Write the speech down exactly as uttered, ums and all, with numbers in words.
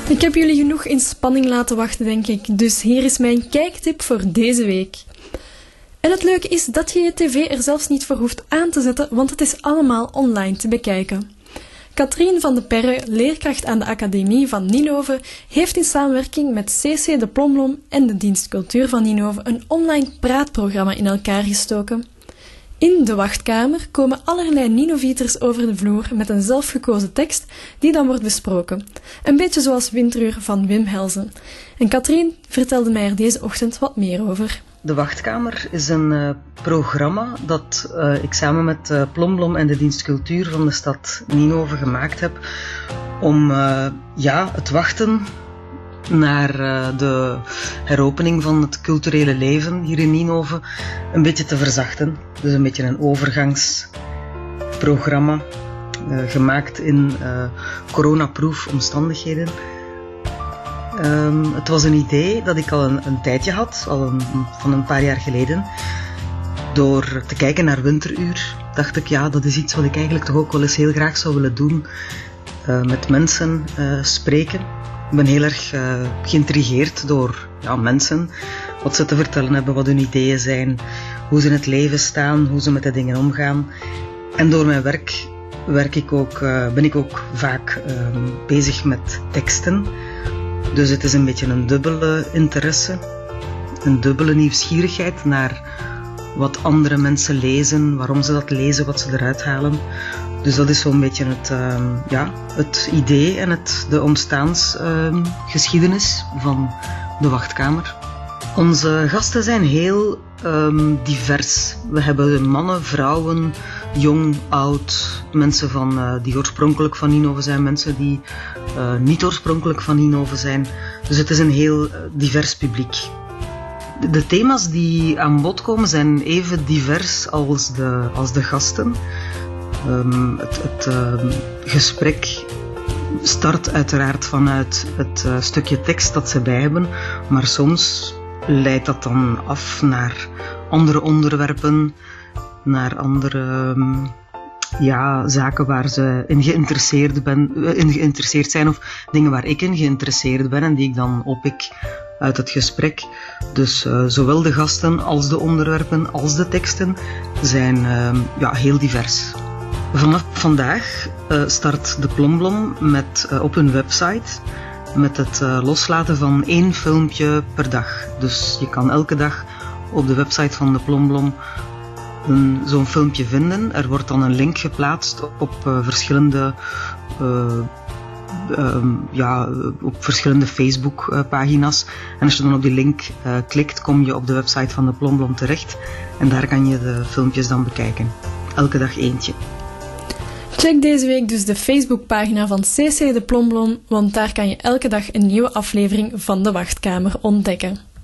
Ik heb jullie genoeg in spanning laten wachten, denk ik. Dus hier is mijn kijktip voor deze week. En het leuke is dat je je tv er zelfs niet voor hoeft aan te zetten, want het is allemaal online te bekijken. Katrien van de Perre, leerkracht aan de Academie van Ninove, heeft in samenwerking met C C de Plomblom en de Dienst Cultuur van Ninove een online praatprogramma in elkaar gestoken. In de wachtkamer komen allerlei Ninovieters over de vloer met een zelfgekozen tekst die dan wordt besproken. Een beetje zoals Winteruur van Wim Helsen. En Katrien vertelde mij er deze ochtend wat meer over. De Wachtkamer is een uh, programma dat uh, ik samen met uh, Plomblom en de Dienst Cultuur van de stad Ninove gemaakt heb om uh, ja, het wachten naar uh, de heropening van het culturele leven hier in Ninove een beetje te verzachten. Dus een beetje een overgangsprogramma uh, gemaakt in uh, coronaproof omstandigheden. Um, het was een idee dat ik al een, een tijdje had, al een, van een paar jaar geleden. Door te kijken naar Winteruur dacht ik, ja, dat is iets wat ik eigenlijk toch ook wel eens heel graag zou willen doen. Uh, met mensen uh, spreken. Ik ben heel erg uh, geïntrigeerd door ja, mensen, wat ze te vertellen hebben, wat hun ideeën zijn, hoe ze in het leven staan, hoe ze met de dingen omgaan. En door mijn werk, werk ik ook, uh, ben ik ook vaak uh, bezig met teksten. Dus het is een beetje een dubbele interesse, een dubbele nieuwsgierigheid naar wat andere mensen lezen, waarom ze dat lezen, wat ze eruit halen. Dus dat is zo'n beetje het, uh, ja, het idee en het, de ontstaansgeschiedenis uh, van de Wachtkamer. Onze gasten zijn heel um, divers. We hebben mannen, vrouwen, jong, oud, mensen van, uh, die oorspronkelijk van Ninove zijn, mensen die uh, niet oorspronkelijk van Ninove zijn. Dus het is een heel uh, divers publiek. De, de thema's die aan bod komen zijn even divers als de, als de gasten. Um, het het uh, gesprek start uiteraard vanuit het uh, stukje tekst dat ze bij hebben, maar soms leidt dat dan af naar andere onderwerpen, naar andere um, ja, zaken waar ze in geïnteresseerd, ben, in geïnteresseerd zijn of dingen waar ik in geïnteresseerd ben en die ik dan oppik uit het gesprek. Dus uh, zowel de gasten als de onderwerpen als de teksten zijn uh, ja, heel divers. Vanaf vandaag uh, start de Plomblom met, uh, op hun website met het uh, loslaten van één filmpje per dag. Dus je kan elke dag op de website van de Plomblom zo'n filmpje vinden. Er wordt dan een link geplaatst op uh, verschillende uh, uh, ja, op verschillende Facebook uh, pagina's. En als je dan op die link uh, klikt, kom je op de website van de Plomblom terecht. En daar kan je de filmpjes dan bekijken. Elke dag eentje. Check deze week dus de Facebookpagina van C C de Plomblom, want daar kan je elke dag een nieuwe aflevering van de Wachtkamer ontdekken.